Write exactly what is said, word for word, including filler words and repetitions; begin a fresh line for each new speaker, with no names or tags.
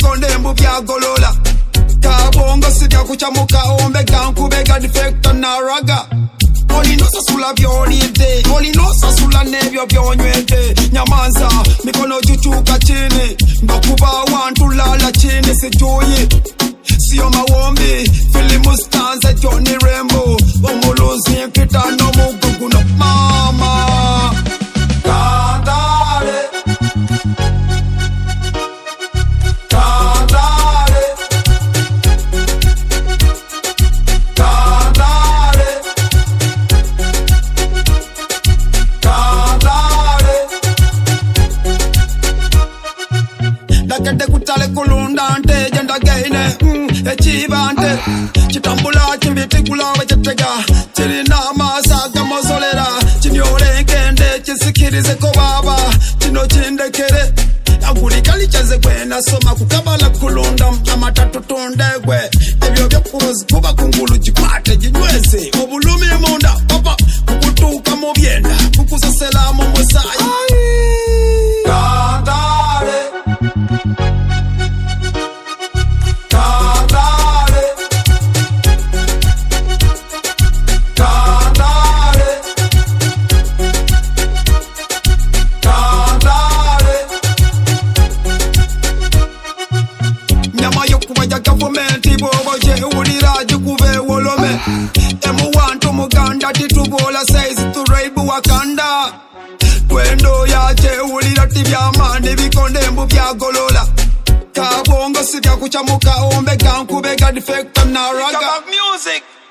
bikonde mbu byagolola kabongo sibya kuchamuka ombe gankubega defector na raga olino sasula byolide olino sasula nebyo byonywede nyamanza mikono chuchuka chini mbakuba wantu lala chini sijuyi siyo mawombi filimu stanza Johnny Rambo omuluzi mpita no mugugu no mama Kandale Kandale Kandale Kandale Dakade kutale kulundante jenda gaine echibante chitambula chimbiti kulawa chetega chirina masaga mozolera chinyore kende chisikirize ko baba chino chindekere aguri kalichaze kwena soma kukabala kulunda amatatu tondegwe ebyo byakurozi kuba kungulu chikwate jinyweze obulumi munda papa kukutuka mu byenda kukusasela mu musayi Kandale Kandale Kandale Kandale Nyama yokuba ya government bobo je ulira jikuve wolome emu wantu muganda titubola size to raibu wakanda Kwendo ya je ulira tibyamande bikonde mbu byagolola kabongo sibya kuchamuka ombe gankubega defector na raga music